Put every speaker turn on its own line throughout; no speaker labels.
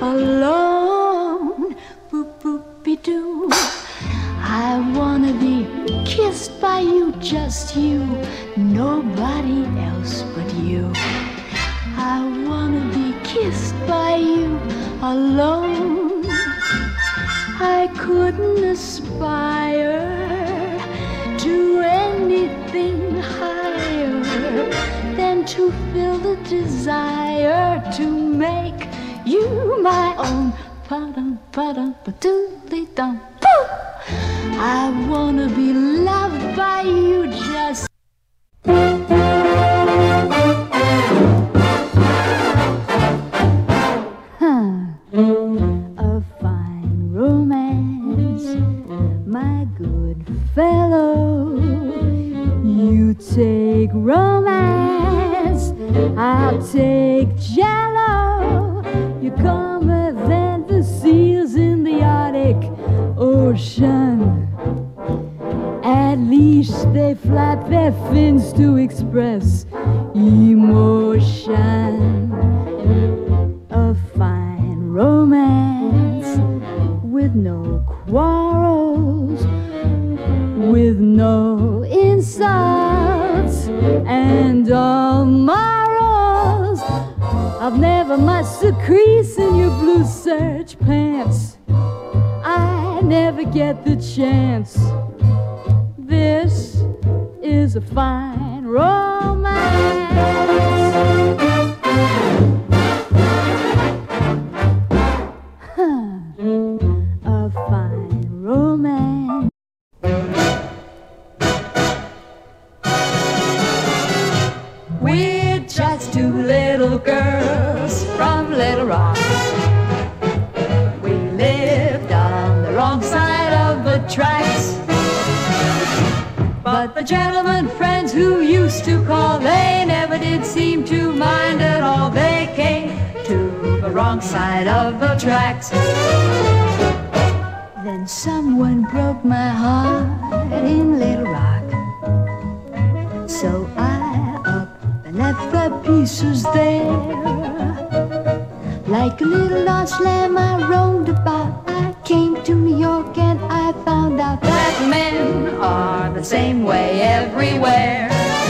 alone. Boop-boop-be-doo. I wanna be kissed by you, just you, nobody else but you. I wanna be kissed by you alone. I couldn't aspire to anything higher than to feel the desire to make you my own. Pa-dum, pa-dum, pa-doodly-dum, poo! I wanna be loved by you, just a fine romance, my good fellow. You take romance, I'll take jello. You're calmer than the seals in the Arctic Ocean. At least they flap their fins to express emotion. A fine romance with no quarrels, with no insults and all morals. I've never much a crease in your blue serge pants. I never get the chance. This is a fine romance. A fine romance. We're just two little girls from Little Rock. We lived on the wrong side of the tracks, but the gentlemen friends who used to call, they never did seem to mind at all. They came to the wrong side of the tracks. Then someone broke my heart in Little Rock, so I up and left the pieces there. Like a little lost lamb I roamed about. I came to New York and I found out that men are the same way everywhere.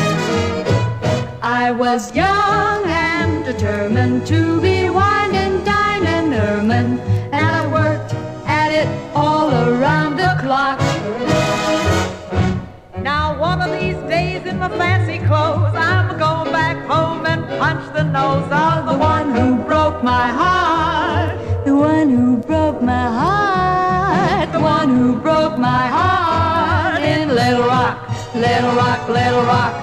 I was young and determined to be wine and dine and ermine, and I worked at it all around the clock.
Now one of these days in my fancy clothes, I'm going back home and punch the nose of the one who broke my heart.
The one who broke my heart.
The one who broke my heart in Little Rock, Little Rock, Little Rock.